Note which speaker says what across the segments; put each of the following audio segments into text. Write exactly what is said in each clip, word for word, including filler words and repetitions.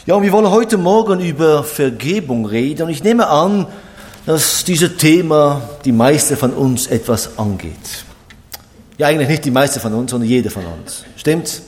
Speaker 1: Ja, und wir wollen heute Morgen über Vergebung reden. Und ich nehme an, dass dieses Thema die meisten von uns etwas angeht. Ja, eigentlich nicht die meisten von uns, sondern jeder von uns. Stimmt's?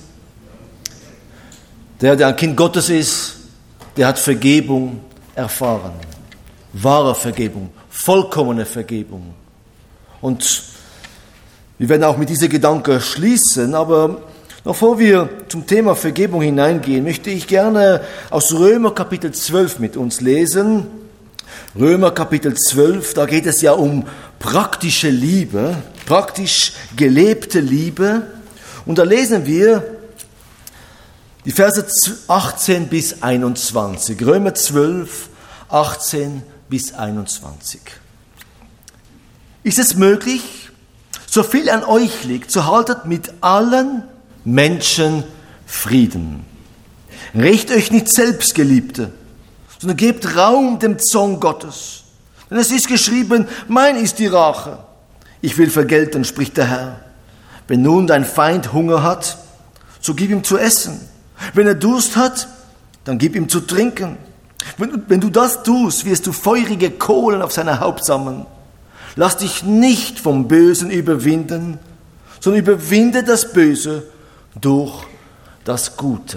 Speaker 1: Der, der ein Kind Gottes ist, der hat Vergebung erfahren. Wahre Vergebung, vollkommene Vergebung. Und wir werden auch mit diesem Gedanken schließen, aber bevor wir zum Thema Vergebung hineingehen, möchte ich gerne aus Römer Kapitel zwölf mit uns lesen. Römer Kapitel zwölf, da geht es ja um praktische Liebe, praktisch gelebte Liebe. Und da lesen wir die Verse achtzehn bis einundzwanzig. Römer zwölf, achtzehn bis einundzwanzig. Ist es möglich, so viel an euch liegt, so haltet mit allen Menschen Frieden. Rächt euch nicht selbst, Geliebte, sondern gebt Raum dem Zorn Gottes. Denn es ist geschrieben, mein ist die Rache. Ich will vergelten, spricht der Herr. Wenn nun dein Feind Hunger hat, so gib ihm zu essen. Wenn er Durst hat, dann gib ihm zu trinken. Wenn, wenn du das tust, wirst du feurige Kohlen auf seiner Haut sammeln. Lass dich nicht vom Bösen überwinden, sondern überwinde das Böse durch das Gute.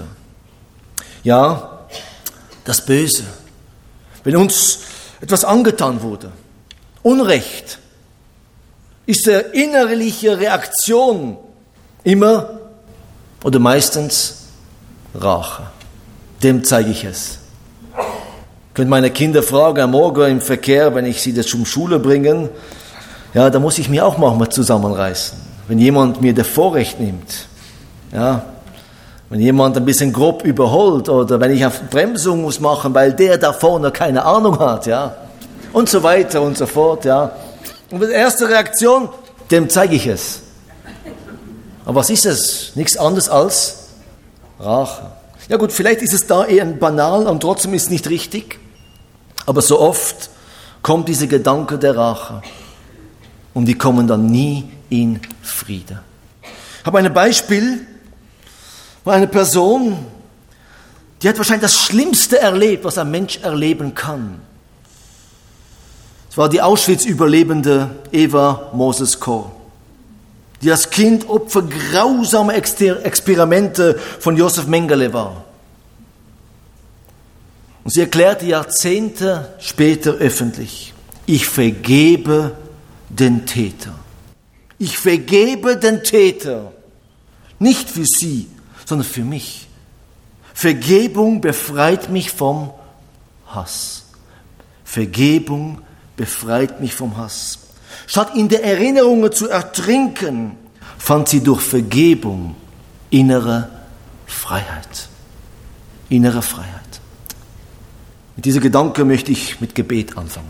Speaker 1: Ja, das Böse. Wenn uns etwas angetan wurde, Unrecht, ist die innerliche Reaktion immer oder meistens Rache. Dem zeige ich es. Ich könnte meine Kinder fragen am Morgen im Verkehr, wenn ich sie das zum Schule bringe, ja, da muss ich mich auch manchmal zusammenreißen. Wenn jemand mir das Vorrecht nimmt, ja, wenn jemand ein bisschen grob überholt oder wenn ich eine Bremsung muss machen, weil der da vorne keine Ahnung hat, ja, und so weiter und so fort, ja. Und die erste Reaktion, dem zeige ich es. Aber was ist es? Nichts anderes als Rache. Ja gut, vielleicht ist es da eher banal und trotzdem ist es nicht richtig, aber so oft kommt dieser Gedanke der Rache und wir kommen dann nie in Frieden. Ich habe ein Beispiel von einer Person, die hat wahrscheinlich das Schlimmste erlebt, was ein Mensch erleben kann. Es war die Auschwitz-Überlebende Eva Moses-Kor, die als Kind Opfer grausamer Experimente von Josef Mengele war. Und sie erklärte Jahrzehnte später öffentlich, ich vergebe den Täter. Ich vergebe den Täter. Nicht für sie, sondern für mich. Vergebung befreit mich vom Hass. Vergebung befreit mich vom Hass. Statt in der Erinnerungen zu ertrinken, fand sie durch Vergebung innere Freiheit. Innere Freiheit. Mit diesem Gedanke möchte ich mit Gebet anfangen.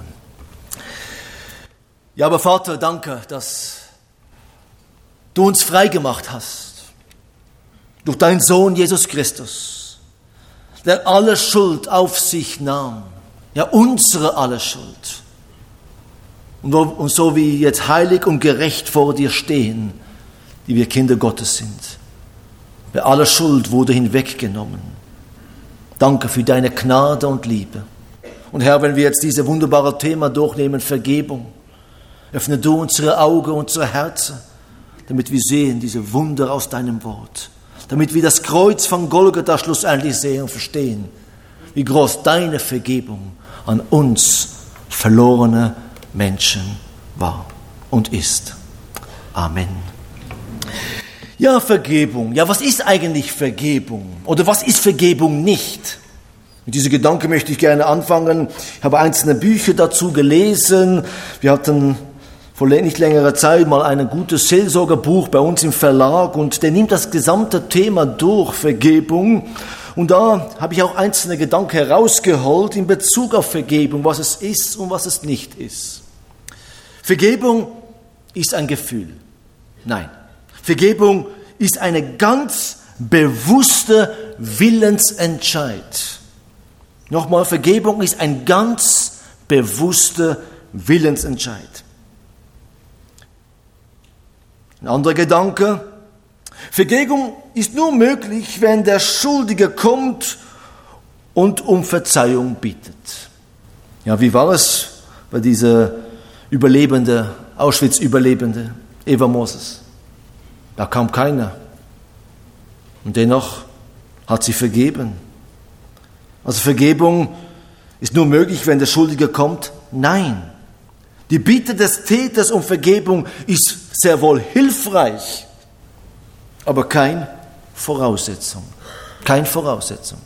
Speaker 1: Ja, aber Vater, danke, dass du uns frei gemacht hast. Durch deinen Sohn Jesus Christus, der alle Schuld auf sich nahm. Ja, unsere alle Schuld. Und so wie jetzt heilig und gerecht vor dir stehen, die wir Kinder Gottes sind. Weil alle Schuld wurde hinweggenommen. Danke für deine Gnade und Liebe. Und Herr, wenn wir jetzt dieses wunderbare Thema durchnehmen, Vergebung, öffne du unsere Augen, unsere Herzen, damit wir sehen diese Wunder aus deinem Wort. Damit wir das Kreuz von Golgatha schlussendlich sehen und verstehen, wie groß deine Vergebung an uns verlorene Menschen war und ist. Amen. Ja, Vergebung. Ja, was ist eigentlich Vergebung? Oder was ist Vergebung nicht? Mit diesem Gedanken möchte ich gerne anfangen. Ich habe einzelne Bücher dazu gelesen. Wir hatten vor nicht längerer Zeit mal ein gutes Seelsorgerbuch bei uns im Verlag und der nimmt das gesamte Thema durch, Vergebung. Und da habe ich auch einzelne Gedanken herausgeholt in Bezug auf Vergebung, was es ist und was es nicht ist. Vergebung ist ein Gefühl. Nein. Vergebung ist eine ganz bewusste Willensentscheid. Nochmal, Vergebung ist ein ganz bewusster Willensentscheid. Ein anderer Gedanke. Vergebung ist nur möglich, wenn der Schuldige kommt und um Verzeihung bittet. Ja, wie war es bei dieser Überlebende, Auschwitz-Überlebende, Eva Moses? Da kam keiner. Und dennoch hat sie vergeben. Also Vergebung ist nur möglich, wenn der Schuldige kommt? Nein. Die Bitte des Täters um Vergebung ist sehr wohl hilfreich, aber keine Voraussetzung. Keine Voraussetzung.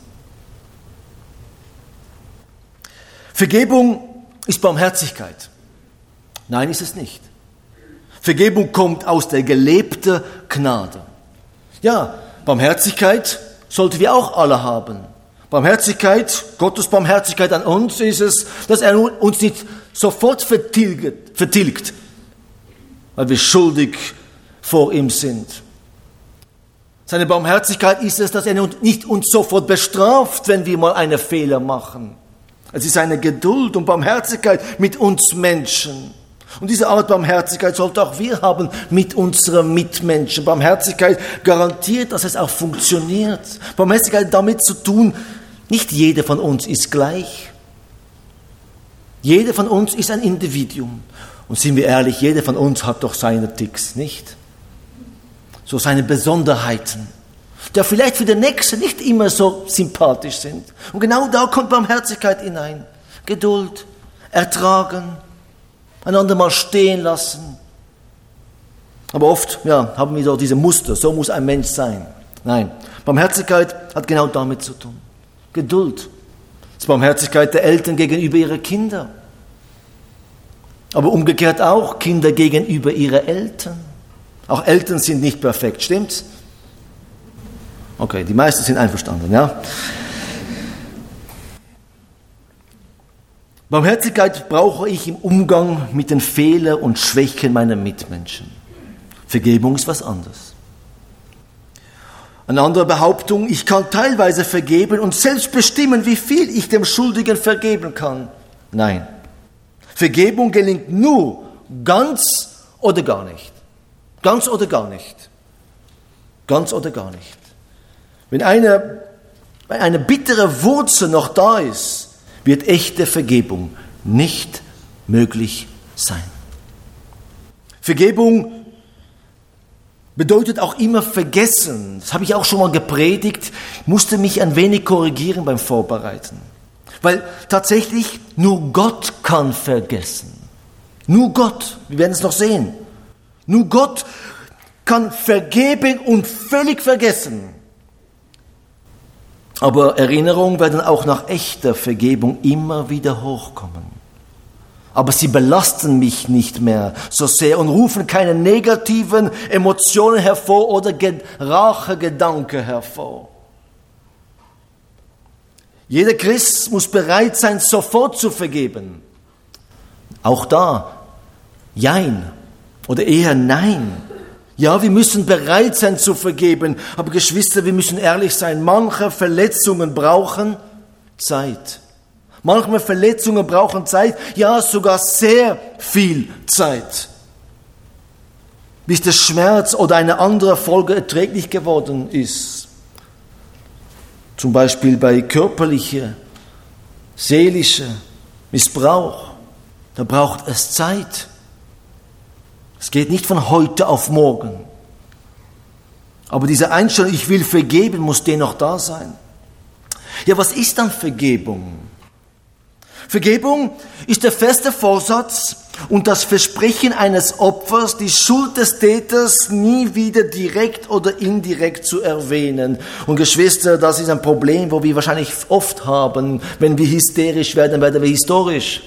Speaker 1: Vergebung ist Barmherzigkeit. Nein, ist es nicht. Vergebung kommt aus der gelebten Gnade. Ja, Barmherzigkeit sollten wir auch alle haben. Barmherzigkeit, Gottes Barmherzigkeit an uns ist es, dass er uns nicht sofort vertilgt, vertilgt, weil wir schuldig vor ihm sind. Seine Barmherzigkeit ist es, dass er nicht uns sofort bestraft, wenn wir mal einen Fehler machen. Es ist seine Geduld und Barmherzigkeit mit uns Menschen. Und diese Art Barmherzigkeit sollte auch wir haben mit unseren Mitmenschen. Barmherzigkeit garantiert, dass es auch funktioniert. Barmherzigkeit hat damit zu tun, nicht jeder von uns ist gleich. Jeder von uns ist ein Individuum. Und sind wir ehrlich, jeder von uns hat doch seine Ticks, nicht? So seine Besonderheiten, die vielleicht für den Nächsten nicht immer so sympathisch sind. Und genau da kommt Barmherzigkeit hinein. Geduld, ertragen, einander mal stehen lassen. Aber oft ja, haben wir so diese Muster, so muss ein Mensch sein. Nein, Barmherzigkeit hat genau damit zu tun. Geduld. Das ist Barmherzigkeit der Eltern gegenüber ihren Kindern. Aber umgekehrt auch Kinder gegenüber ihren Eltern. Auch Eltern sind nicht perfekt, stimmt's? Okay, die meisten sind einverstanden, ja? Barmherzigkeit brauche ich im Umgang mit den Fehlern und Schwächen meiner Mitmenschen. Vergebung ist was anderes. Eine andere Behauptung, ich kann teilweise vergeben und selbst bestimmen, wie viel ich dem Schuldigen vergeben kann. Nein. Vergebung gelingt nur ganz oder gar nicht. Ganz oder gar nicht. Ganz oder gar nicht. Wenn eine, wenn eine bittere Wurzel noch da ist, wird echte Vergebung nicht möglich sein. Vergebung bedeutet auch immer vergessen. Das habe ich auch schon mal gepredigt. Ich musste mich ein wenig korrigieren beim Vorbereiten. Weil tatsächlich nur Gott kann vergessen. Nur Gott. Wir werden es noch sehen. Nur Gott kann vergeben und völlig vergessen. Aber Erinnerungen werden auch nach echter Vergebung immer wieder hochkommen. Aber sie belasten mich nicht mehr so sehr und rufen keine negativen Emotionen hervor oder Rachegedanken hervor. Jeder Christ muss bereit sein, sofort zu vergeben. Auch da, jein oder eher nein. Ja, wir müssen bereit sein zu vergeben, aber Geschwister, wir müssen ehrlich sein. Manche Verletzungen brauchen Zeit. Manche Verletzungen brauchen Zeit, ja sogar sehr viel Zeit, bis der Schmerz oder eine andere Folge erträglich geworden ist. Zum Beispiel bei körperlicher, seelischer Missbrauch, da braucht es Zeit. Es geht nicht von heute auf morgen. Aber diese Einstellung, ich will vergeben, muss dennoch da sein. Ja, was ist dann Vergebung? Vergebung ist der feste Vorsatz und das Versprechen eines Opfers, die Schuld des Täters nie wieder direkt oder indirekt zu erwähnen. Und Geschwister, das ist ein Problem, wo wir wahrscheinlich oft haben. Wenn wir hysterisch werden, werden wir historisch.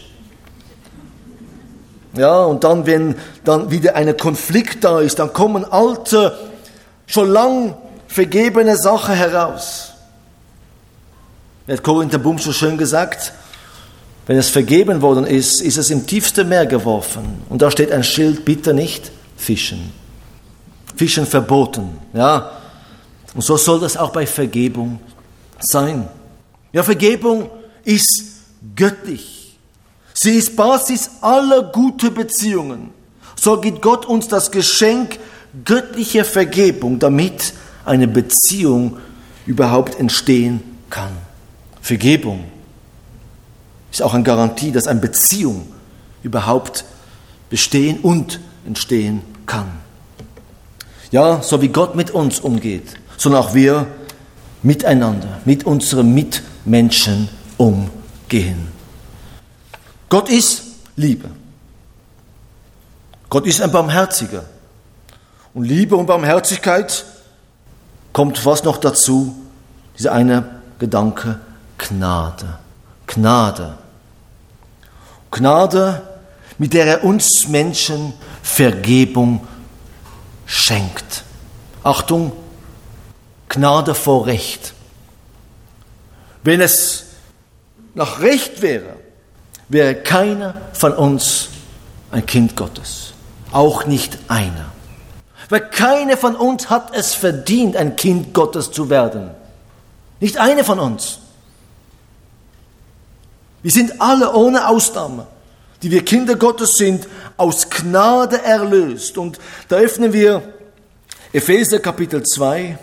Speaker 1: Ja, und dann, wenn dann wieder ein Konflikt da ist, dann kommen alte, schon lang vergebene Sachen heraus. Er hat Korinther Bum so schön gesagt, wenn es vergeben worden ist, ist es im tiefsten Meer geworfen. Und da steht ein Schild, bitte nicht fischen. Fischen verboten, ja. Und so soll das auch bei Vergebung sein. Ja, Vergebung ist göttlich. Sie ist Basis aller guten Beziehungen. So gibt Gott uns das Geschenk göttlicher Vergebung, damit eine Beziehung überhaupt entstehen kann. Vergebung ist auch eine Garantie, dass eine Beziehung überhaupt bestehen und entstehen kann. Ja, so wie Gott mit uns umgeht, sollen auch wir miteinander, mit unseren Mitmenschen umgehen. Gott ist Liebe. Gott ist ein Barmherziger. Und Liebe und Barmherzigkeit kommt was noch dazu? Dieser eine Gedanke, Gnade. Gnade. Gnade, mit der er uns Menschen Vergebung schenkt. Achtung, Gnade vor Recht. Wenn es nach Recht wäre, wäre keiner von uns ein Kind Gottes. Auch nicht einer. Weil keiner von uns hat es verdient, ein Kind Gottes zu werden. Nicht einer von uns. Wir sind alle ohne Ausnahme, die wir Kinder Gottes sind, aus Gnade erlöst. Und da öffnen wir Epheser Kapitel zwei.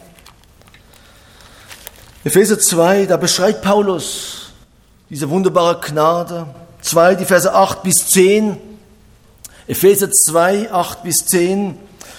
Speaker 1: Epheser zwei, da beschreibt Paulus diese wunderbare Gnade. zwei, die Verse acht bis zehn. Epheser zwei, acht bis zehn.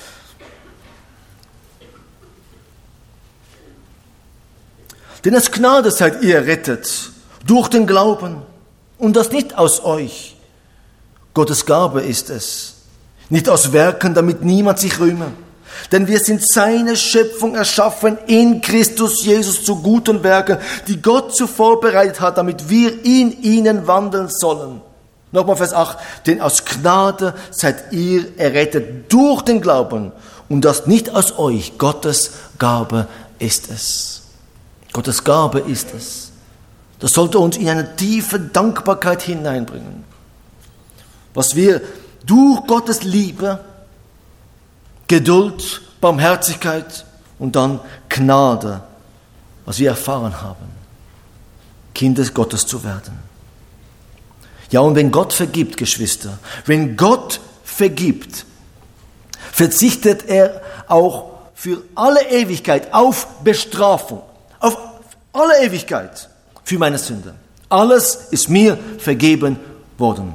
Speaker 1: Denn aus Gnade seid ihr errettet, durch den Glauben, und das nicht aus euch. Gottes Gabe ist es, nicht aus Werken, damit niemand sich rühme. Denn wir sind seine Schöpfung erschaffen in Christus Jesus zu guten Werken, die Gott zuvor bereitet hat, damit wir in ihnen wandeln sollen. Nochmal Vers acht. Denn aus Gnade seid ihr errettet durch den Glauben und das nicht aus euch. Gottes Gabe ist es. Gottes Gabe ist es. Das sollte uns in eine tiefe Dankbarkeit hineinbringen. Was wir durch Gottes Liebe, Geduld, Barmherzigkeit und dann Gnade, was wir erfahren haben, Kinder Gottes zu werden. Ja, und wenn Gott vergibt, Geschwister, wenn Gott vergibt, verzichtet er auch für alle Ewigkeit auf Bestrafung, auf alle Ewigkeit für meine Sünde. Alles ist mir vergeben worden.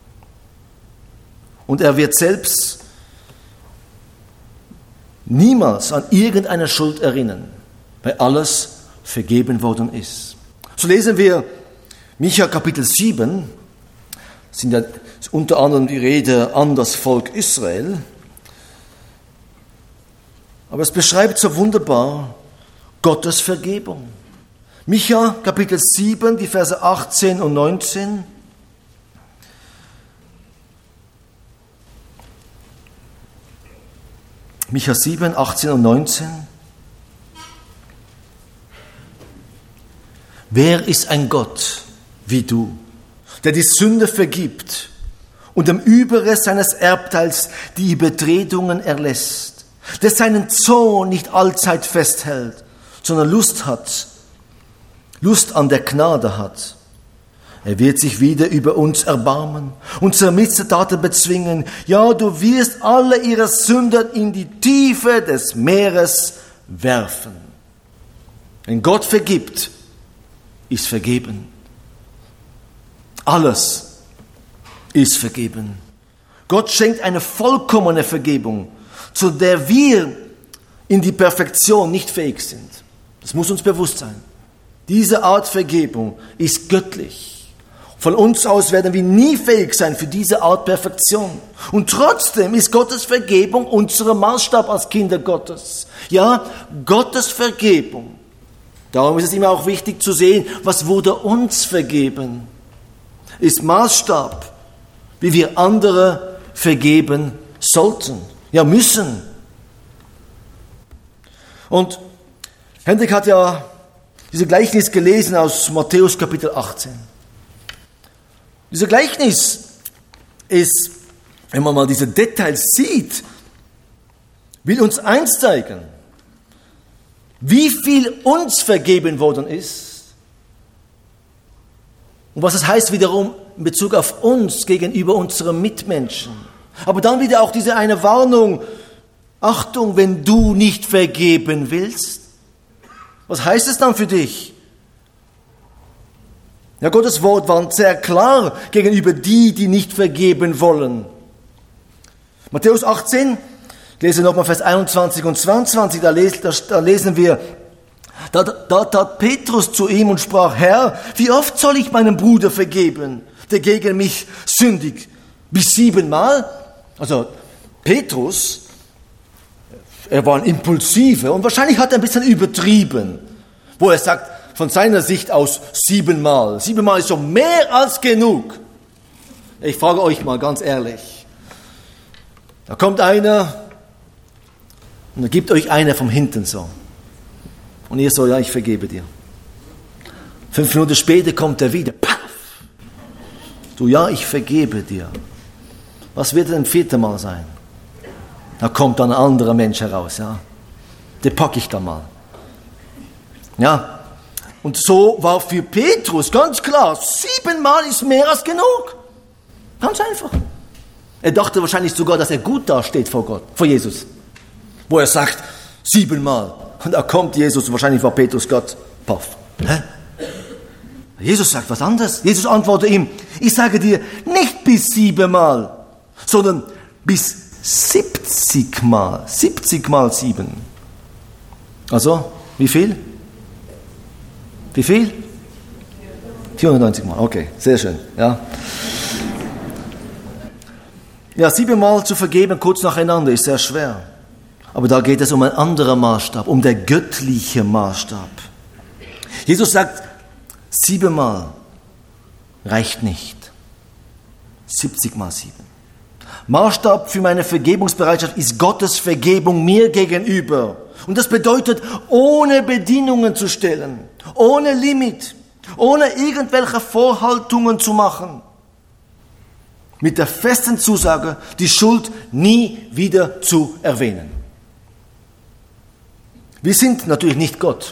Speaker 1: Und er wird selbst niemals an irgendeine Schuld erinnern, weil alles vergeben worden ist. So lesen wir Micha Kapitel sieben, sind ja unter anderem die Rede an das Volk Israel. Aber es beschreibt so wunderbar Gottes Vergebung. Micha Kapitel sieben, die Verse achtzehn und neunzehn. Micha sieben, achtzehn und neunzehn. Wer ist ein Gott wie du, der die Sünde vergibt und dem Überrest seines Erbteils die Übertretungen erlässt, der seinen Zorn nicht allzeit festhält, sondern Lust hat, Lust an der Gnade hat. Er wird sich wieder über uns erbarmen, unsere Missetaten bezwingen. Ja, du wirst alle ihre Sünden in die Tiefe des Meeres werfen. Wenn Gott vergibt, ist vergeben. Alles ist vergeben. Gott schenkt eine vollkommene Vergebung, zu der wir in die Perfektion nicht fähig sind. Das muss uns bewusst sein. Diese Art Vergebung ist göttlich. Von uns aus werden wir nie fähig sein für diese Art Perfektion. Und trotzdem ist Gottes Vergebung unser Maßstab als Kinder Gottes. Ja, Gottes Vergebung. Darum ist es immer auch wichtig zu sehen, was wurde uns vergeben, ist Maßstab, wie wir andere vergeben sollten, ja müssen. Und Hendrik hat ja dieses Gleichnis gelesen aus Matthäus Kapitel achtzehn. Dieser Gleichnis ist, wenn man mal diese Details sieht, will uns eins zeigen, wie viel uns vergeben worden ist und was es heißt wiederum in Bezug auf uns gegenüber unseren Mitmenschen. Aber dann wieder auch diese eine Warnung, Achtung, wenn du nicht vergeben willst, was heißt es dann für dich? Ja, Gottes Wort war sehr klar gegenüber die, die nicht vergeben wollen. Matthäus achtzehn, ich lese nochmal Vers einundzwanzig und zweiundzwanzig, da lesen, da, da lesen wir, da, da tat Petrus zu ihm und sprach, Herr, wie oft soll ich meinem Bruder vergeben, der gegen mich sündigt? Bis siebenmal? Also Petrus, er war ein Impulsiver und wahrscheinlich hat er ein bisschen übertrieben, wo er sagt, von seiner Sicht aus siebenmal. Siebenmal ist schon mehr als genug. Ich frage euch mal ganz ehrlich. Da kommt einer und er gibt euch einer vom Hinten so. Und ihr so, ja, ich vergebe dir. Fünf Minuten später kommt er wieder. Paff! Du, ja, ich vergebe dir. Was wird denn ein viertes Mal sein? Da kommt dann ein anderer Mensch heraus, ja. Den packe ich da mal. Ja. Und so war für Petrus ganz klar, siebenmal ist mehr als genug. Ganz einfach. Er dachte wahrscheinlich sogar, dass er gut dasteht vor Gott, vor Jesus. Wo er sagt, siebenmal. Und da kommt Jesus und wahrscheinlich war Petrus Gott. Paff. Hä? Jesus sagt was anderes. Jesus antwortet ihm, ich sage dir, nicht bis siebenmal, sondern bis siebzigmal. siebzigmal sieben. Also, wie viel? Wie viel? vierhundertneunzig Mal, okay, sehr schön. Ja, ja siebenmal zu vergeben, kurz nacheinander, ist sehr schwer. Aber da geht es um einen anderen Maßstab, um den göttlichen Maßstab. Jesus sagt, siebenmal reicht nicht. siebzig mal sieben. Maßstab für meine Vergebungsbereitschaft ist Gottes Vergebung mir gegenüber. Und das bedeutet, ohne Bedingungen zu stellen, ohne Limit, ohne irgendwelche Vorhaltungen zu machen. Mit der festen Zusage, die Schuld nie wieder zu erwähnen. Wir sind natürlich nicht Gott.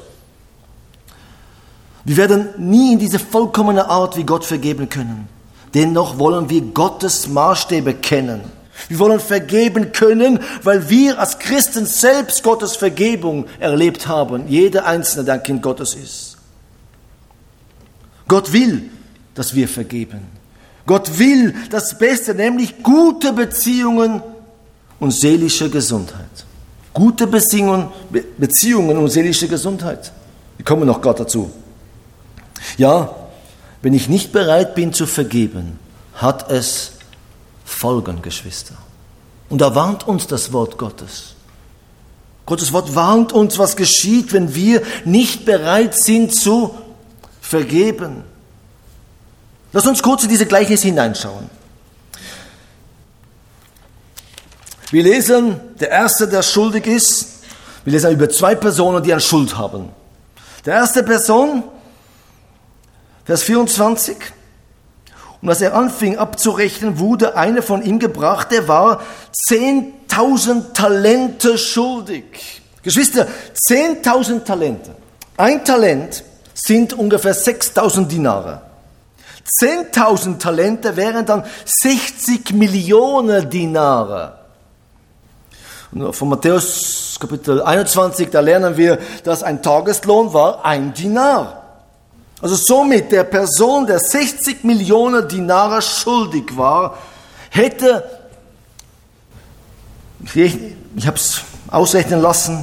Speaker 1: Wir werden nie in diese vollkommene Art wie Gott vergeben können. Dennoch wollen wir Gottes Maßstäbe kennen. Wir wollen vergeben können, weil wir als Christen selbst Gottes Vergebung erlebt haben. Jeder Einzelne, der ein Kind Gottes ist. Gott will, dass wir vergeben. Gott will das Beste, nämlich gute Beziehungen und seelische Gesundheit. Gute Beziehungen, Beziehungen und seelische Gesundheit. Wir kommen noch Gott dazu. Ja, wenn ich nicht bereit bin zu vergeben, hat es Folgen, Geschwister. Und da warnt uns das Wort Gottes. Gottes Wort warnt uns, was geschieht, wenn wir nicht bereit sind zu vergeben. Lass uns kurz in diese Gleichnis hineinschauen. Wir lesen, der Erste, der schuldig ist, wir lesen über zwei Personen, die eine Schuld haben. Der erste Person, Vers vierundzwanzig, und als er anfing abzurechnen, wurde einer von ihm gebracht, der war zehntausend Talente schuldig. Geschwister, zehntausend Talente. Ein Talent sind ungefähr sechstausend Dinare. zehntausend Talente wären dann sechzig Millionen Dinare. Und von Matthäus Kapitel einundzwanzig, da lernen wir, dass ein Tageslohn war ein Dinar. Also somit der Person, der sechzig Millionen Dinare schuldig war, hätte, ich, ich habe es ausrechnen lassen,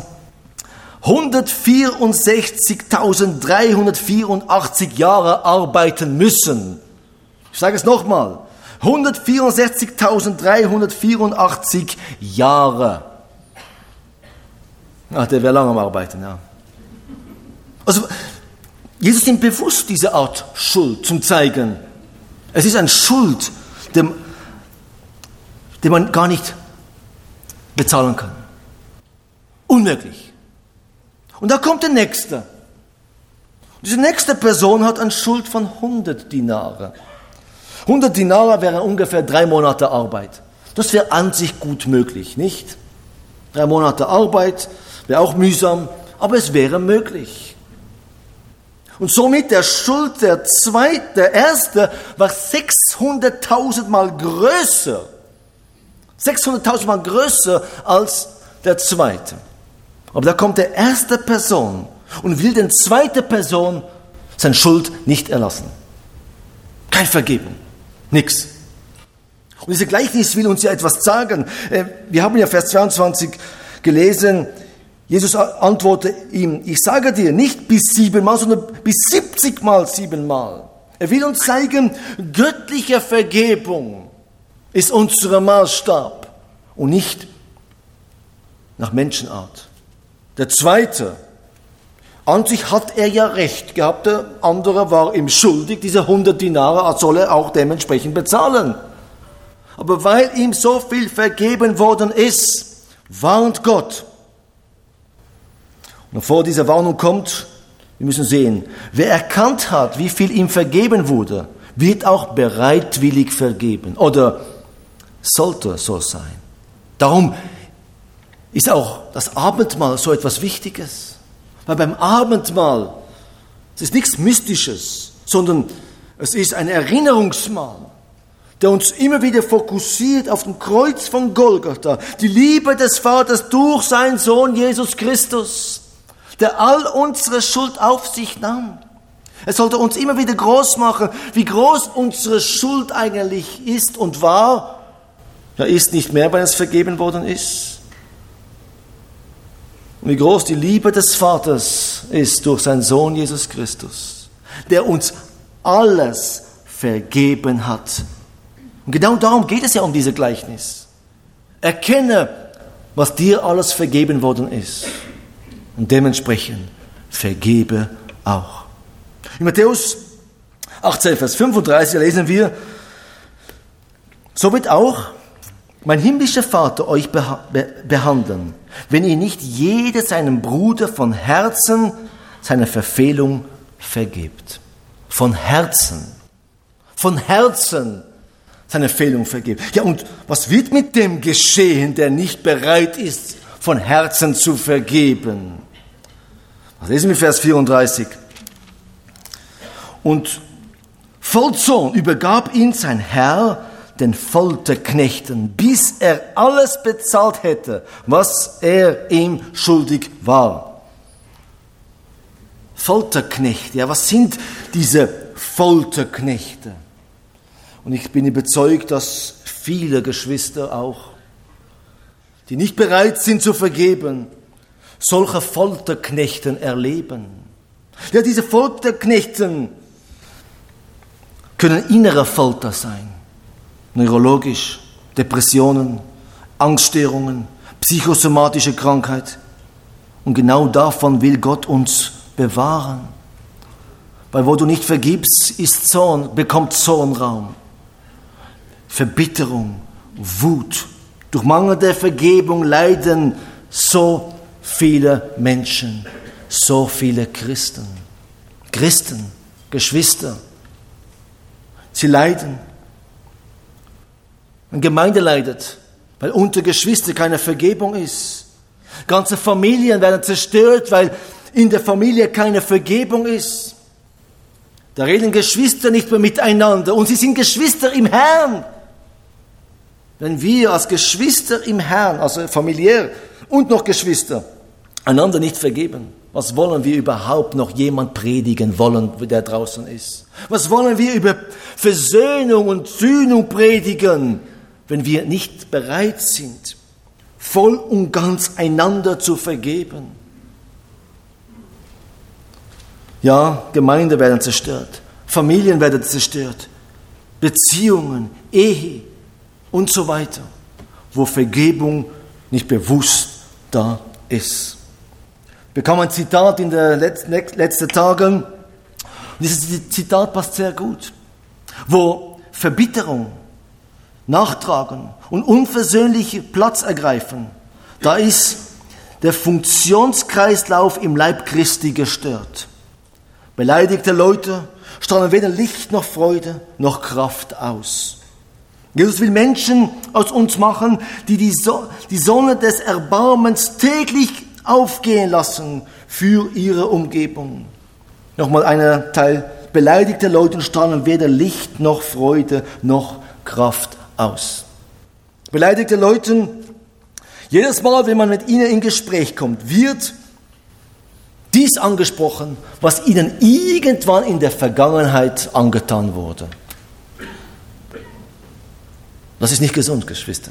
Speaker 1: hundertvierundsechzigtausenddreihundertvierundachtzig Jahre arbeiten müssen. Ich sage es nochmal, hundertvierundsechzigtausenddreihundertvierundachtzig Jahre. Ach, der wäre lange am Arbeiten, ja. Also, Jesus ist ihm bewusst, diese Art Schuld zum Zeigen. Es ist eine Schuld, die man gar nicht bezahlen kann. Unmöglich. Und da kommt der Nächste. Diese nächste Person hat eine Schuld von hundert Dinare. hundert Dinare wären ungefähr drei Monate Arbeit. Das wäre an sich gut möglich, nicht? Drei Monate Arbeit wäre auch mühsam, aber es wäre möglich. Und somit der Schuld der zweite, der erste war sechshunderttausend Mal größer. sechshunderttausend Mal größer als der zweite. Aber da kommt der erste Person und will den zweite Person seine Schuld nicht erlassen. Keine Vergebung. Nix. Und dieses Gleichnis will uns ja etwas sagen. Wir haben ja Vers zweiundzwanzig gelesen. Jesus antwortet ihm, ich sage dir, nicht bis siebenmal, sondern bis siebzigmal siebenmal. Er will uns zeigen, göttliche Vergebung ist unser Maßstab und nicht nach Menschenart. Der zweite, an sich hat er ja recht gehabt, der andere war ihm schuldig, diese hundert Dinare soll er auch dementsprechend bezahlen. Aber weil ihm so viel vergeben worden ist, warnt Gott. Und bevor diese Warnung kommt, wir müssen sehen, wer erkannt hat, wie viel ihm vergeben wurde, wird auch bereitwillig vergeben oder sollte so sein. Darum ist auch das Abendmahl so etwas Wichtiges. Weil beim Abendmahl, es ist nichts Mystisches, sondern es ist ein Erinnerungsmahl, der uns immer wieder fokussiert auf dem Kreuz von Golgatha, die Liebe des Vaters durch seinen Sohn Jesus Christus, der all unsere Schuld auf sich nahm. Es sollte uns immer wieder groß machen, wie groß unsere Schuld eigentlich ist und war. Ja, ist nicht mehr, weil es vergeben worden ist. Und wie groß die Liebe des Vaters ist durch seinen Sohn Jesus Christus, der uns alles vergeben hat. Und genau darum geht es ja um dieses Gleichnis. Erkenne, was dir alles vergeben worden ist. Und dementsprechend vergebe auch. In Matthäus achtzehn, Vers fünfunddreißig lesen wir, so wird auch mein himmlischer Vater euch beha- be- behandeln, wenn ihr nicht jede seinem Bruder von Herzen seine Verfehlung vergebt. Von Herzen. Von Herzen seine Fehlung vergebt. Ja, und was wird mit dem geschehen, der nicht bereit ist, von Herzen zu vergeben? Das lesen wir Vers vierunddreißig. Und voll Zorn übergab ihn sein Herr den Folterknechten, bis er alles bezahlt hätte, was er ihm schuldig war. Folterknechte, ja, was sind diese Folterknechte? Und ich bin überzeugt, dass viele Geschwister auch, die nicht bereit sind zu vergeben, solche Folterknechten erleben. Ja, diese Folterknechten können innere Folter sein, neurologisch, Depressionen, Angststörungen, psychosomatische Krankheit. Und genau davon will Gott uns bewahren. Weil wo du nicht vergibst, ist Zorn, bekommt Zorn Raum. Verbitterung, Wut. Durch mangelnde Vergebung leiden so viele Menschen, so viele Christen. Christen, Geschwister. Sie leiden. Eine Gemeinde leidet, weil unter Geschwistern keine Vergebung ist. Ganze Familien werden zerstört, weil in der Familie keine Vergebung ist. Da reden Geschwister nicht mehr miteinander und sie sind Geschwister im Herrn. Wenn wir als Geschwister im Herrn, also familiär und noch Geschwister, einander nicht vergeben, was wollen wir überhaupt noch jemand predigen wollen, der draußen ist? Was wollen wir über Versöhnung und Sühnung predigen, wenn wir nicht bereit sind, voll und ganz einander zu vergeben? Ja, Gemeinden werden zerstört, Familien werden zerstört, Beziehungen, Ehe und so weiter, wo Vergebung nicht bewusst da ist. Ich bekam ein Zitat in den letzten Tagen, und dieses Zitat passt sehr gut, wo Verbitterung, Nachtragen und unversöhnliche Platz ergreifen, da ist der Funktionskreislauf im Leib Christi gestört. Beleidigte Leute strahlen weder Licht noch Freude noch Kraft aus. Jesus will Menschen aus uns machen, die die, so- die Sonne des Erbarmens täglich aufgehen lassen für ihre Umgebung. Nochmal ein Teil. Beleidigte Leute strahlen weder Licht noch Freude noch Kraft aus. Beleidigte Leute, jedes Mal, wenn man mit ihnen in Gespräch kommt, wird dies angesprochen, was ihnen irgendwann in der Vergangenheit angetan wurde. Das ist nicht gesund, Geschwister.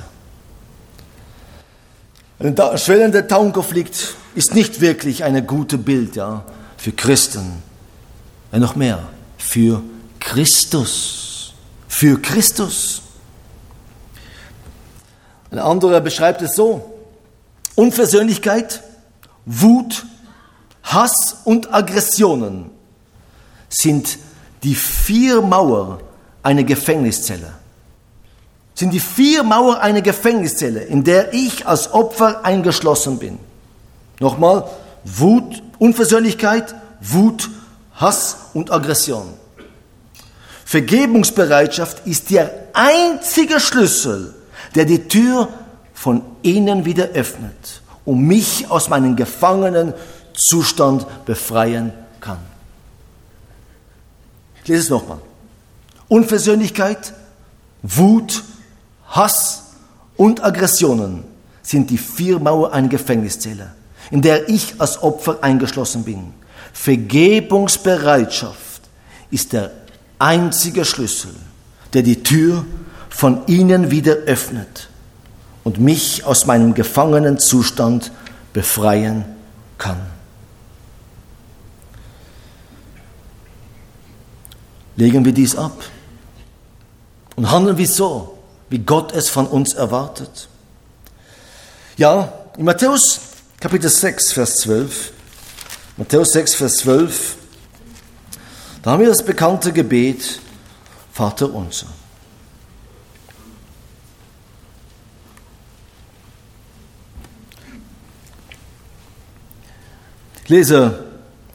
Speaker 1: Ein schwellender Tauernkonflikt ist nicht wirklich ein gutes Bild, ja, für Christen. Ja, noch mehr, für Christus. Für Christus. Ein anderer beschreibt es so: Unversöhnlichkeit, Wut, Hass und Aggressionen sind die vier Mauern einer Gefängniszelle. Sind die vier Mauern einer Gefängniszelle, in der ich als Opfer eingeschlossen bin. Nochmal, Wut, Unversöhnlichkeit, Wut, Hass und Aggression. Vergebungsbereitschaft ist der einzige Schlüssel, der die Tür von innen wieder öffnet und mich aus meinem gefangenen Zustand befreien kann. Ich lese es nochmal. Unversöhnlichkeit, Wut, Hass und Aggressionen sind die vier Mauern einer Gefängniszelle, in der ich als Opfer eingeschlossen bin. Vergebungsbereitschaft ist der einzige Schlüssel, der die Tür von innen wieder öffnet und mich aus meinem gefangenen Zustand befreien kann. Legen wir dies ab und handeln wir so, wie Gott es von uns erwartet. Ja, in Matthäus Kapitel sechs, Vers zwölf, Matthäus sechs, Vers zwölf, da haben wir das bekannte Gebet, Vater unser. Ich lese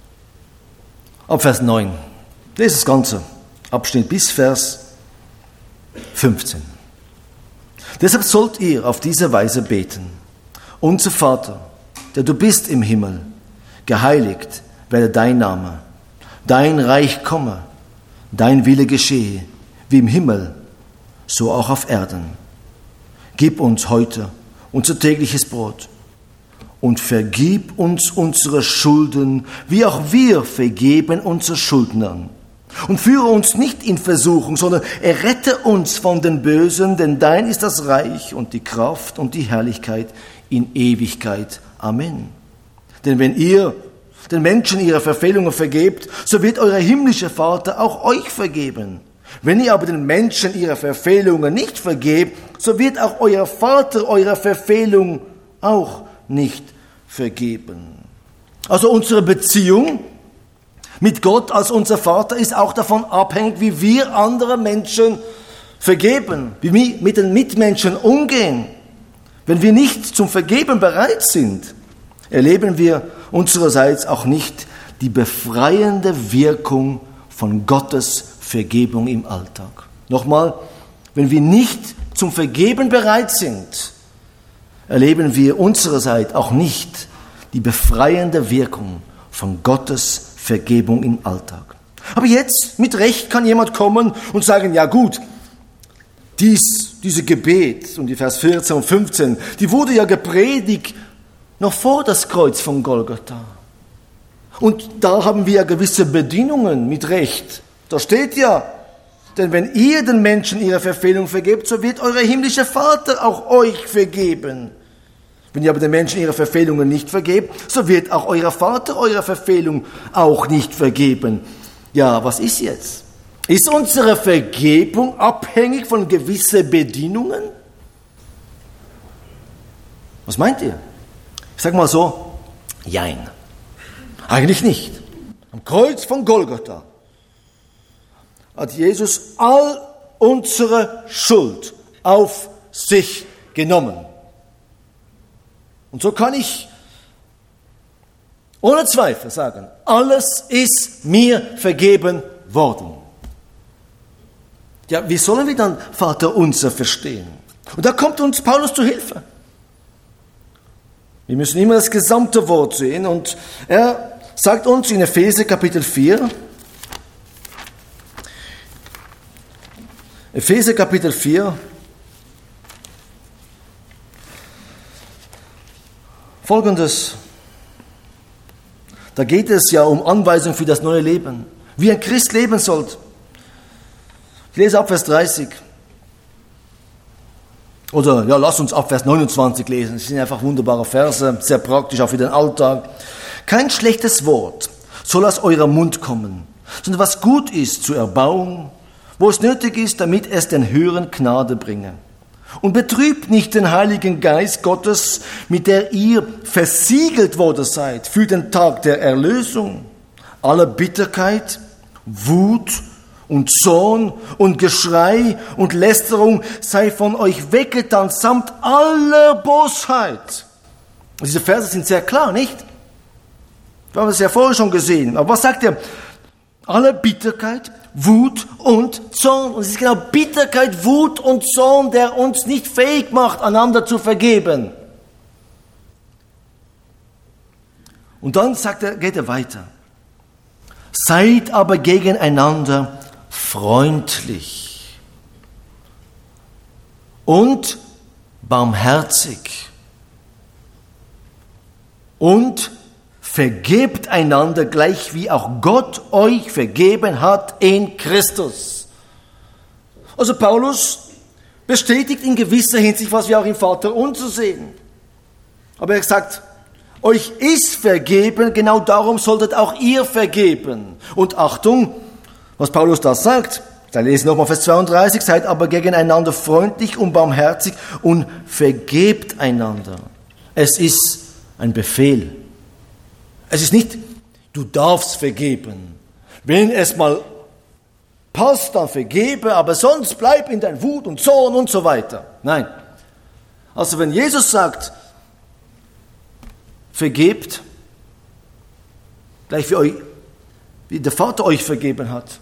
Speaker 1: ab Vers neun. Ich lese das ganze Abschnitt bis Vers fünfzehn. Deshalb sollt ihr auf diese Weise beten: Unser Vater, der du bist im Himmel, geheiligt werde dein Name, dein Reich komme, dein Wille geschehe, wie im Himmel, so auch auf Erden. Gib uns heute unser tägliches Brot und vergib uns unsere Schulden, wie auch wir vergeben unseren Schuldnern. Und führe uns nicht in Versuchung, sondern errette uns von den Bösen, denn dein ist das Reich und die Kraft und die Herrlichkeit in Ewigkeit. Amen. Denn wenn ihr den Menschen ihre Verfehlungen vergebt, so wird euer himmlischer Vater auch euch vergeben. Wenn ihr aber den Menschen ihre Verfehlungen nicht vergebt, so wird auch euer Vater eure Verfehlung auch nicht vergeben. Also unsere Beziehung mit Gott als unser Vater ist auch davon abhängig, wie wir andere Menschen vergeben, wie wir mit den Mitmenschen umgehen. Wenn wir nicht zum Vergeben bereit sind, erleben wir unsererseits auch nicht die befreiende Wirkung von Gottes Vergebung im Alltag. Nochmal, wenn wir nicht zum Vergeben bereit sind, erleben wir unsererseits auch nicht die befreiende Wirkung von Gottes Vergebung im Alltag. Aber jetzt, mit Recht, kann jemand kommen und sagen, ja gut, dies, diese Gebet und die Vers vierzehn und fünfzehn, die wurde ja gepredigt noch vor das Kreuz von Golgatha. Und da haben wir ja gewisse Bedingungen, mit Recht. Da steht ja, denn wenn ihr den Menschen ihre Verfehlung vergebt, so wird euer himmlischer Vater auch euch vergeben. Wenn ihr aber den Menschen ihre Verfehlungen nicht vergebt, so wird auch euer Vater eure Verfehlung auch nicht vergeben. Ja, was ist jetzt? Ist unsere Vergebung abhängig von gewissen Bedingungen? Was meint ihr? Ich sage mal so, jein. Eigentlich nicht. Am Kreuz von Golgatha hat Jesus all unsere Schuld auf sich genommen. Und so kann ich ohne Zweifel sagen, alles ist mir vergeben worden. Ja, wie sollen wir dann Vater unser verstehen? Und da kommt uns Paulus zu Hilfe. Wir müssen immer das gesamte Wort sehen und er sagt uns in Epheser Kapitel vier, Epheser Kapitel vier, Folgendes, da geht es ja um Anweisung für das neue Leben, wie ein Christ leben sollte. Ich lese ab Vers dreißig. Oder ja, lass uns ab Vers neunundzwanzig lesen. Das sind einfach wunderbare Verse, sehr praktisch auch für den Alltag. Kein schlechtes Wort soll aus eurem Mund kommen, sondern was gut ist zur Erbauung, wo es nötig ist, damit es den Hörern Gnade bringe. Und betrübt nicht den Heiligen Geist Gottes, mit der ihr versiegelt worden seid für den Tag der Erlösung. Aller Bitterkeit, Wut und Zorn und Geschrei und Lästerung sei von euch weggetan, samt aller Bosheit. Und diese Verse sind sehr klar, nicht? Wir haben es ja vorher schon gesehen. Aber was sagt er? Aller Bitterkeit, Wut und Zorn. Und es ist genau Bitterkeit, Wut und Zorn, der uns nicht fähig macht, einander zu vergeben. Und dann sagt er, geht er weiter. Seid aber gegeneinander freundlich und barmherzig und vergebt einander, gleich wie auch Gott euch vergeben hat in Christus. Also Paulus bestätigt in gewisser Hinsicht, was wir auch im Vater unser sehen. Aber er sagt, euch ist vergeben, genau darum solltet auch ihr vergeben. Und Achtung, was Paulus da sagt, da lesen wir nochmal Vers zweiunddreißig, seid aber gegeneinander freundlich und barmherzig und vergebt einander. Es ist ein Befehl. Es ist nicht, du darfst vergeben. Wenn es mal passt, dann vergebe, aber sonst bleib in dein Wut und Zorn und so weiter. Nein. Also wenn Jesus sagt, vergebt, gleich wie, euch, wie der Vater euch vergeben hat,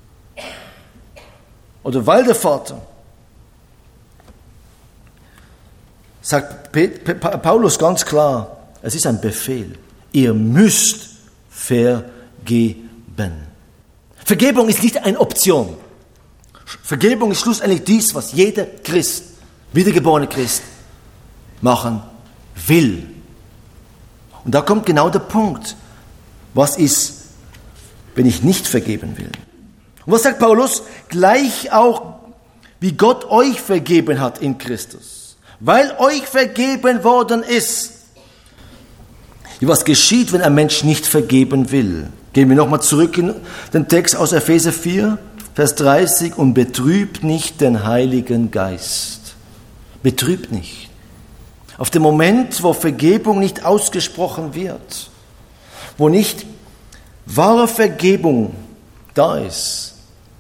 Speaker 1: oder weil der Vater, sagt Paulus ganz klar, es ist ein Befehl. Ihr müsst vergeben. Vergebung ist nicht eine Option. Vergebung ist schlussendlich dies, was jeder Christ, wiedergeborene Christ, machen will. Und da kommt genau der Punkt. Was ist, wenn ich nicht vergeben will? Und was sagt Paulus? Gleich auch, wie Gott euch vergeben hat in Christus. Weil euch vergeben worden ist. Was geschieht, wenn ein Mensch nicht vergeben will? Gehen wir nochmal zurück in den Text aus Epheser vier, Vers dreißig. Und betrübt nicht den Heiligen Geist. Betrübt nicht. Auf den Moment, wo Vergebung nicht ausgesprochen wird, wo nicht wahre Vergebung da ist,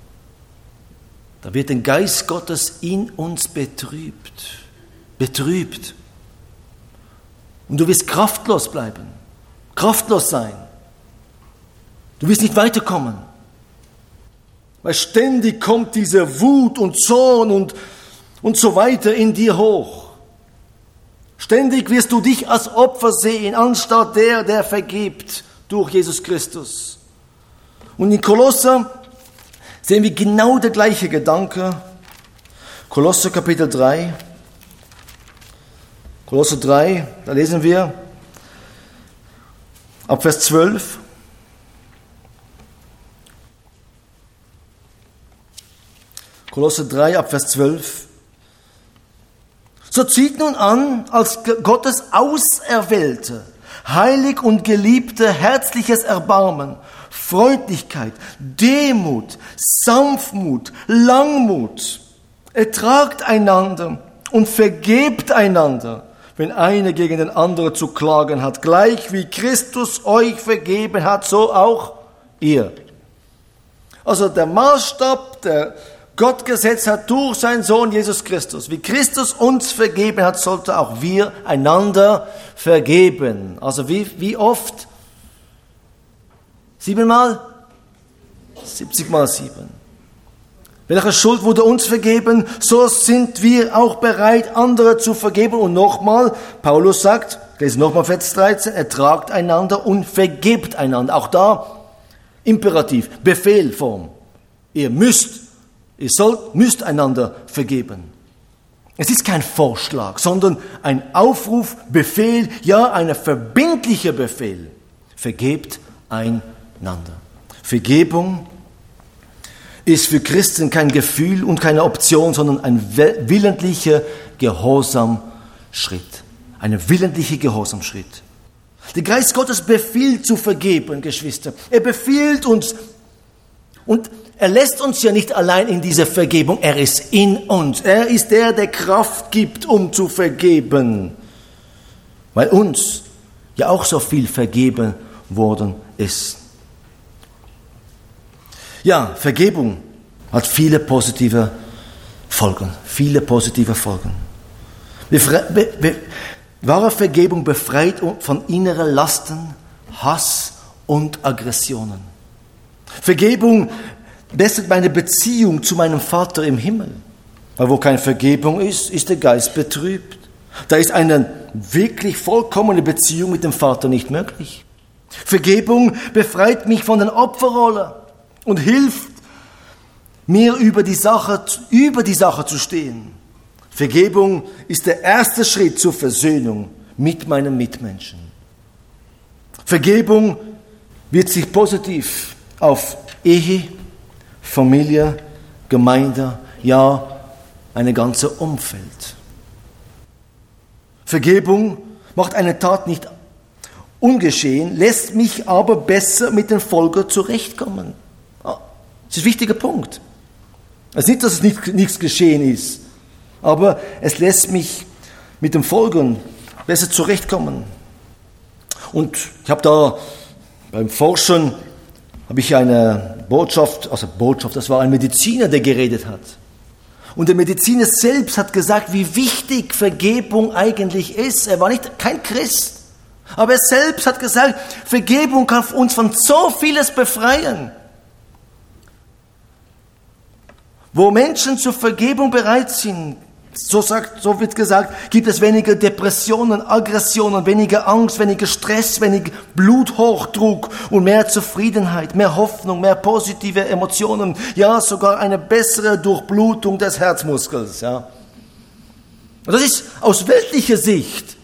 Speaker 1: da wird der Geist Gottes in uns betrübt. Betrübt. Und du wirst kraftlos bleiben, kraftlos sein. Du wirst nicht weiterkommen. Weil ständig kommt diese Wut und Zorn und, und so weiter in dir hoch. Ständig wirst du dich als Opfer sehen, anstatt der, der vergibt durch Jesus Christus. Und in Kolosser sehen wir genau der gleiche Gedanke. Kolosser Kapitel drei. Kolosser drei, da lesen wir ab Vers zwölf. Kolosser drei, ab Vers zwölf. So zieht nun an, als Gottes Auserwählte, heilig und geliebte, herzliches Erbarmen, Freundlichkeit, Demut, Sanftmut, Langmut. Ertragt einander und vergebt einander, wenn einer gegen den anderen zu klagen hat, gleich wie Christus euch vergeben hat, so auch ihr. Also der Maßstab, der Gott gesetzt hat durch seinen Sohn Jesus Christus. Wie Christus uns vergeben hat, sollte auch wir einander vergeben. Also wie, wie oft? Siebenmal? Siebzigmal sieben. Welche Schuld wurde uns vergeben, so sind wir auch bereit, andere zu vergeben. Und nochmal, Paulus sagt, lesen nochmal Vers dreizehn, ertragt einander und vergebt einander. Auch da Imperativ, Befehlform. Ihr müsst, ihr sollt, müsst einander vergeben. Es ist kein Vorschlag, sondern ein Aufruf, Befehl, ja, ein verbindlicher Befehl. Vergebt einander. Vergebung ist für Christen kein Gefühl und keine Option, sondern ein willentlicher Gehorsamschritt. Ein willentlicher Gehorsamschritt. Der Geist Gottes befiehlt zu vergeben, Geschwister. Er befiehlt uns und er lässt uns ja nicht allein in dieser Vergebung. Er ist in uns. Er ist der, der Kraft gibt, um zu vergeben. Weil uns ja auch so viel vergeben worden ist. Ja, Vergebung hat viele positive Folgen. Viele positive Folgen. Befre- be- be- wahre Vergebung befreit von inneren Lasten, Hass und Aggressionen. Vergebung bessert meine Beziehung zu meinem Vater im Himmel. Weil wo keine Vergebung ist, ist der Geist betrübt. Da ist eine wirklich vollkommene Beziehung mit dem Vater nicht möglich. Vergebung befreit mich von der Opferrolle und hilft mir über die Sache, über die Sache zu stehen. Vergebung ist der erste Schritt zur Versöhnung mit meinen Mitmenschen. Vergebung wird sich positiv auf Ehe, Familie, Gemeinde, ja, ein ganzes Umfeld. Vergebung macht eine Tat nicht ungeschehen, lässt mich aber besser mit den Folgen zurechtkommen. Das ist ein wichtiger Punkt. Es ist nicht, dass es nicht, nichts geschehen ist, aber es lässt mich mit den Folgen besser zurechtkommen. Und ich habe da beim Forschen habe ich eine Botschaft, also Botschaft, das war ein Mediziner, der geredet hat. Und der Mediziner selbst hat gesagt, wie wichtig Vergebung eigentlich ist. Er war nicht kein Christ, aber er selbst hat gesagt, Vergebung kann uns von so vieles befreien. Wo Menschen zur Vergebung bereit sind, so sagt, so wird gesagt, gibt es weniger Depressionen, Aggressionen, weniger Angst, weniger Stress, weniger Bluthochdruck und mehr Zufriedenheit, mehr Hoffnung, mehr positive Emotionen, ja, sogar eine bessere Durchblutung des Herzmuskels, ja. Und das ist aus weltlicher Sicht.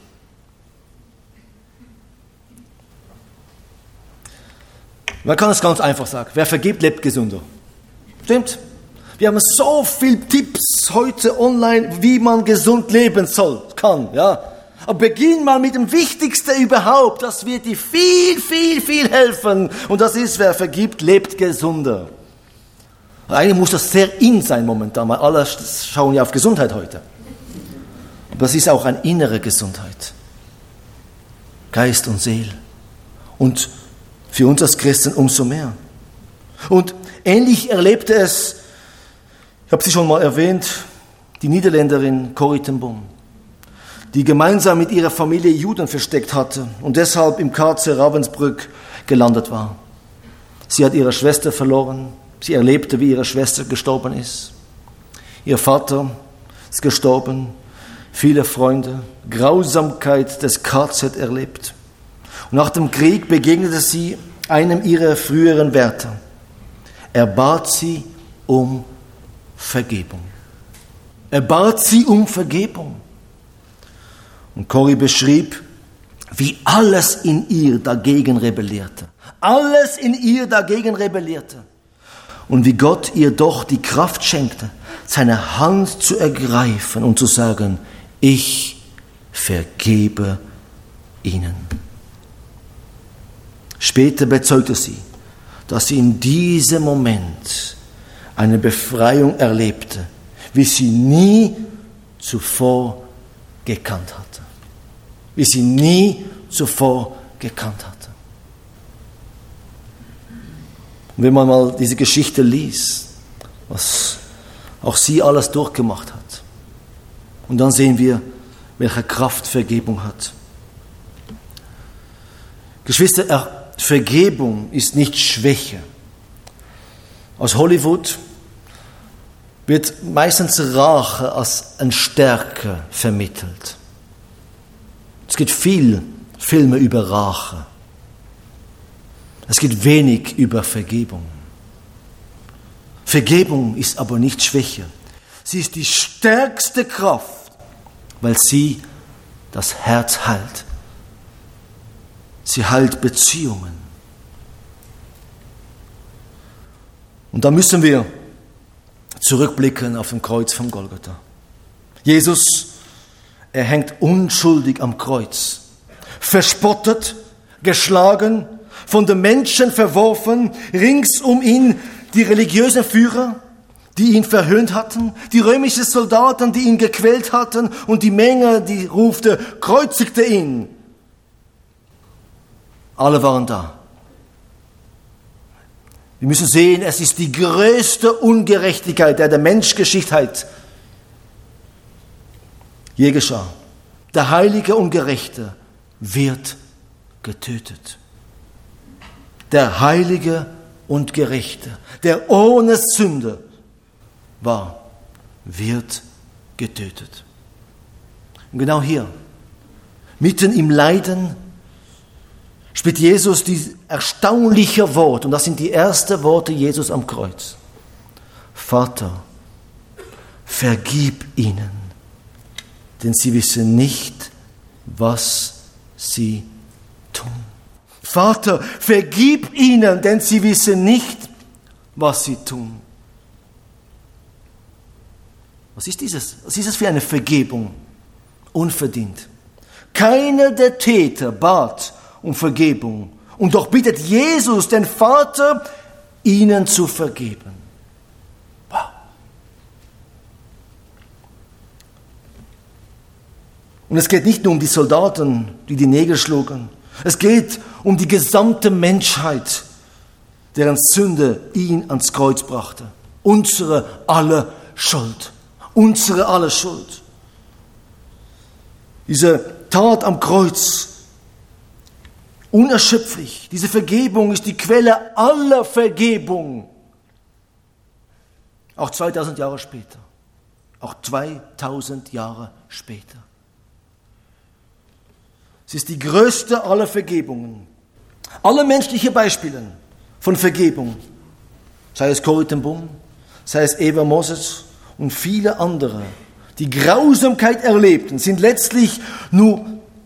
Speaker 1: Man kann es ganz einfach sagen, wer vergibt, lebt gesünder. Stimmt? Wir haben so viele Tipps heute online, wie man gesund leben soll, kann, ja. Aber beginn mal mit dem Wichtigsten überhaupt. Das wird dir viel, viel, viel helfen. Und das ist, wer vergibt, lebt gesünder. Eigentlich muss das sehr in sein momentan, weil alle schauen ja auf Gesundheit heute. Aber es ist auch eine innere Gesundheit. Geist und Seele. Und für uns als Christen umso mehr. Und ähnlich erlebte es, ich habe sie schon mal erwähnt, die Niederländerin Corrie ten Boom, die gemeinsam mit ihrer Familie Juden versteckt hatte und deshalb im K Z Ravensbrück gelandet war. Sie hat ihre Schwester verloren, sie erlebte, wie ihre Schwester gestorben ist. Ihr Vater ist gestorben, viele Freunde, Grausamkeit des K Z erlebt. Und nach dem Krieg begegnete sie einem ihrer früheren Wärter. Er bat sie um Vergebung. Er bat sie um Vergebung. Und Corrie beschrieb, wie alles in ihr dagegen rebellierte. Alles in ihr dagegen rebellierte. Und wie Gott ihr doch die Kraft schenkte, seine Hand zu ergreifen und zu sagen, ich vergebe ihnen. Später bezeugte sie, dass sie in diesem Moment eine Befreiung erlebte, wie sie nie zuvor gekannt hatte. Wie sie nie zuvor gekannt hatte. Und wenn man mal diese Geschichte liest, was auch sie alles durchgemacht hat, und dann sehen wir, welche Kraft Vergebung hat. Geschwister, Vergebung ist nicht Schwäche. Aus Hollywood wird meistens Rache als eine Stärke vermittelt. Es gibt viel Filme über Rache. Es gibt wenig über Vergebung. Vergebung ist aber nicht Schwäche. Sie ist die stärkste Kraft, weil sie das Herz heilt. Sie heilt Beziehungen. Und da müssen wir zurückblicken auf dem Kreuz von Golgatha. Jesus Er hängt unschuldig am Kreuz. Verspottet, geschlagen, von den Menschen verworfen, rings um ihn die religiösen Führer, die ihn verhöhnt hatten, die römischen Soldaten, die ihn gequält hatten, und die Menge, die rufte, kreuzigte ihn. Alle waren da. Wir müssen sehen, es ist die größte Ungerechtigkeit, der der Menschgeschichte je geschah. Der Heilige und Gerechte wird getötet. Der Heilige und Gerechte, der ohne Sünde war, wird getötet. Und genau hier, mitten im Leiden, spricht Jesus die erstaunliche Wort, und das sind die ersten Worte Jesus am Kreuz. Vater, vergib ihnen, denn sie wissen nicht, was sie tun. Vater, vergib ihnen, denn sie wissen nicht, was sie tun. Was ist dieses? Was ist das für eine Vergebung? Unverdient. Keiner der Täter bat um Vergebung. Und doch bittet Jesus den Vater, ihnen zu vergeben. Wow. Und es geht nicht nur um die Soldaten, die die Nägel schlugen. Es geht um die gesamte Menschheit, deren Sünde ihn ans Kreuz brachte. Unsere aller Schuld. Unsere aller Schuld. Diese Tat am Kreuz, unerschöpflich. Diese Vergebung ist die Quelle aller Vergebung. Auch zweitausend Jahre später. Auch zweitausend Jahre später. Es ist die größte aller Vergebungen. Alle menschlichen Beispiele von Vergebung, sei es Corrie ten Boom, sei es Eva Moses und viele andere, die Grausamkeit erlebten, sind letztlich nur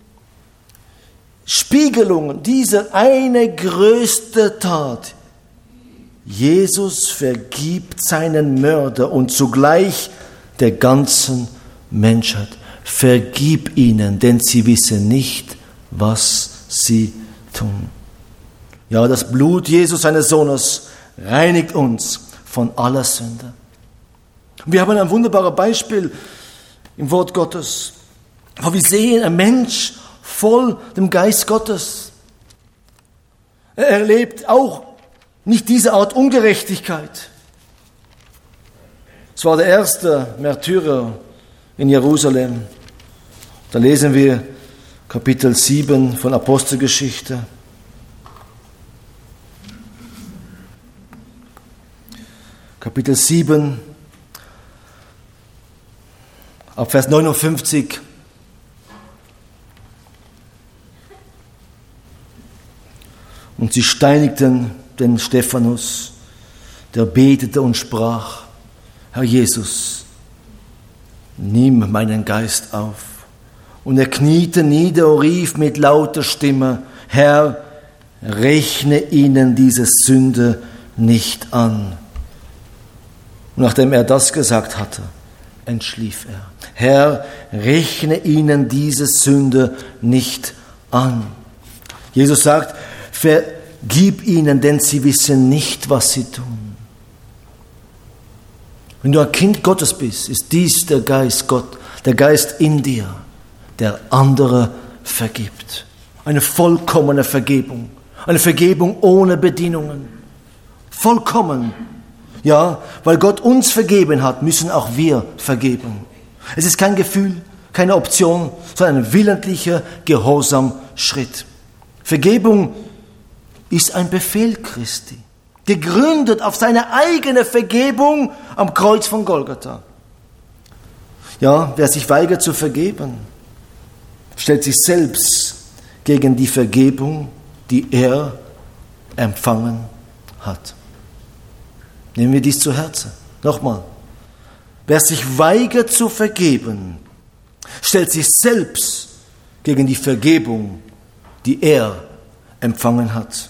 Speaker 1: Spiegelungen dieser eine größte Tat. Jesus vergibt seinen Mörder und zugleich der ganzen Menschheit. Vergib ihnen, denn sie wissen nicht, was sie tun. Ja, das Blut Jesus, seines Sohnes, reinigt uns von aller Sünde. Und wir haben ein wunderbares Beispiel im Wort Gottes, wo wir sehen, ein Mensch voll dem Geist Gottes. Er erlebt auch nicht diese Art Ungerechtigkeit. Es war der erste Märtyrer in Jerusalem. Da lesen wir Kapitel sieben von Apostelgeschichte. Kapitel sieben, ab Vers neunundfünfzig. Und sie steinigten den Stephanus, der betete und sprach: Herr Jesus, nimm meinen Geist auf. Und er kniete nieder und rief mit lauter Stimme: Herr, rechne ihnen diese Sünde nicht an. Und nachdem er das gesagt hatte, entschlief er. Herr, rechne ihnen diese Sünde nicht an. Jesus sagt: Vergib ihnen, denn sie wissen nicht, was sie tun. Wenn du ein Kind Gottes bist, ist dies der Geist Gott, der Geist in dir, der andere vergibt. Eine vollkommene Vergebung. Eine Vergebung ohne Bedingungen. Vollkommen. Ja, weil Gott uns vergeben hat, müssen auch wir vergeben. Es ist kein Gefühl, keine Option, sondern ein willentlicher Gehorsamschritt. Vergebung ist ein Befehl Christi, gegründet auf seine eigene Vergebung am Kreuz von Golgatha. Ja, wer sich weigert zu vergeben, stellt sich selbst gegen die Vergebung, die er empfangen hat. Nehmen wir dies zu Herzen. Nochmal. Wer sich weigert zu vergeben, stellt sich selbst gegen die Vergebung, die er empfangen hat.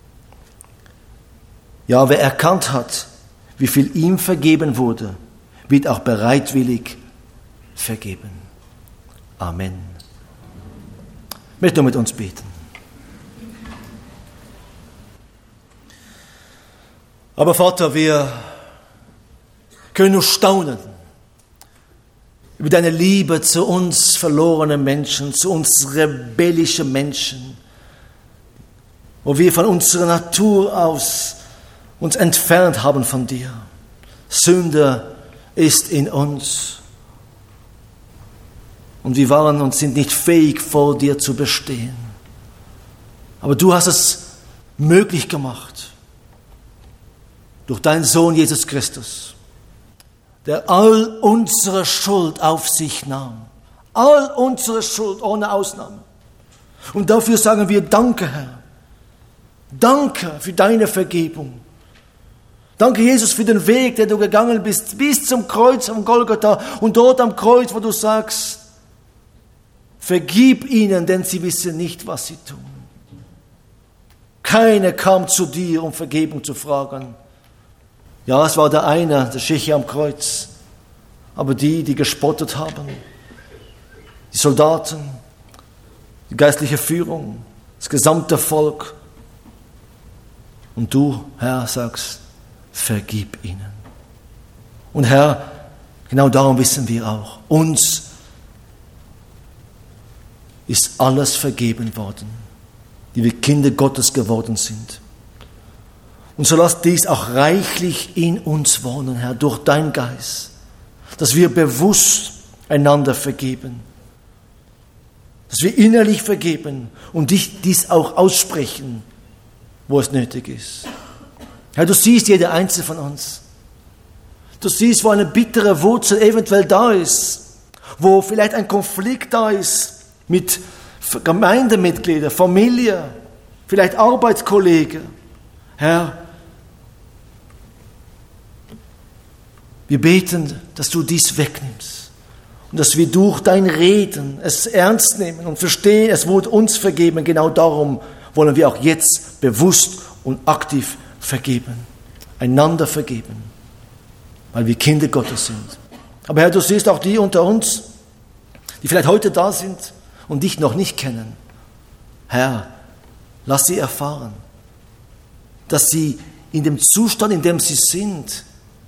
Speaker 1: Ja, wer erkannt hat, wie viel ihm vergeben wurde, wird auch bereitwillig vergeben. Amen. Ich möchte nur mit uns beten. Aber Vater, wir können nur staunen über deine Liebe zu uns verlorenen Menschen, zu uns rebellischen Menschen, wo wir von unserer Natur aus uns entfernt haben von dir. Sünde ist in uns und wir waren und sind nicht fähig, vor dir zu bestehen. Aber du hast es möglich gemacht durch deinen Sohn Jesus Christus, der all unsere Schuld auf sich nahm. All unsere Schuld ohne Ausnahme. Und dafür sagen wir Danke, Herr. Danke für deine Vergebung. Danke, Jesus, für den Weg, den du gegangen bist, bis zum Kreuz am Golgatha und dort am Kreuz, wo du sagst, vergib ihnen, denn sie wissen nicht, was sie tun. Keiner kam zu dir, um Vergebung zu fragen. Ja, es war der eine, der Schächer am Kreuz, aber die, die gespottet haben, die Soldaten, die geistliche Führung, das gesamte Volk. Und du, Herr, sagst, vergib ihnen. Und Herr, genau darum wissen wir auch, uns ist alles vergeben worden, die wir Kinder Gottes geworden sind. Und so lass dies auch reichlich in uns wohnen, Herr, durch dein Geist, dass wir bewusst einander vergeben, dass wir innerlich vergeben und dich dies auch aussprechen, wo es nötig ist. Herr, du siehst jede einzelne von uns. Du siehst, wo eine bittere Wurzel eventuell da ist, wo vielleicht ein Konflikt da ist mit Gemeindemitgliedern, Familie, vielleicht Arbeitskollegen. Herr, wir beten, dass du dies wegnimmst und dass wir durch dein Reden es ernst nehmen und verstehen, es wurde uns vergeben. Genau darum wollen wir auch jetzt bewusst und aktiv vergeben, einander vergeben, weil wir Kinder Gottes sind. Aber Herr, du siehst auch die unter uns, die vielleicht heute da sind und dich noch nicht kennen. Herr, lass sie erfahren, dass sie in dem Zustand, in dem sie sind,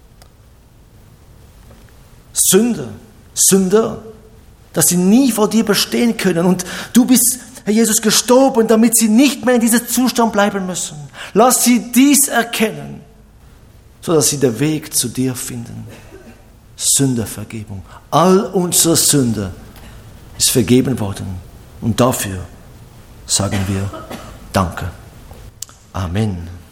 Speaker 1: Sünder, Sünder, dass sie nie vor dir bestehen können. Und du bist, Herr Jesus, gestorben, damit sie nicht mehr in diesem Zustand bleiben müssen. Lass sie dies erkennen, sodass sie den Weg zu dir finden. Sündervergebung. All unsere Sünde ist vergeben worden. Und dafür sagen wir Danke. Amen.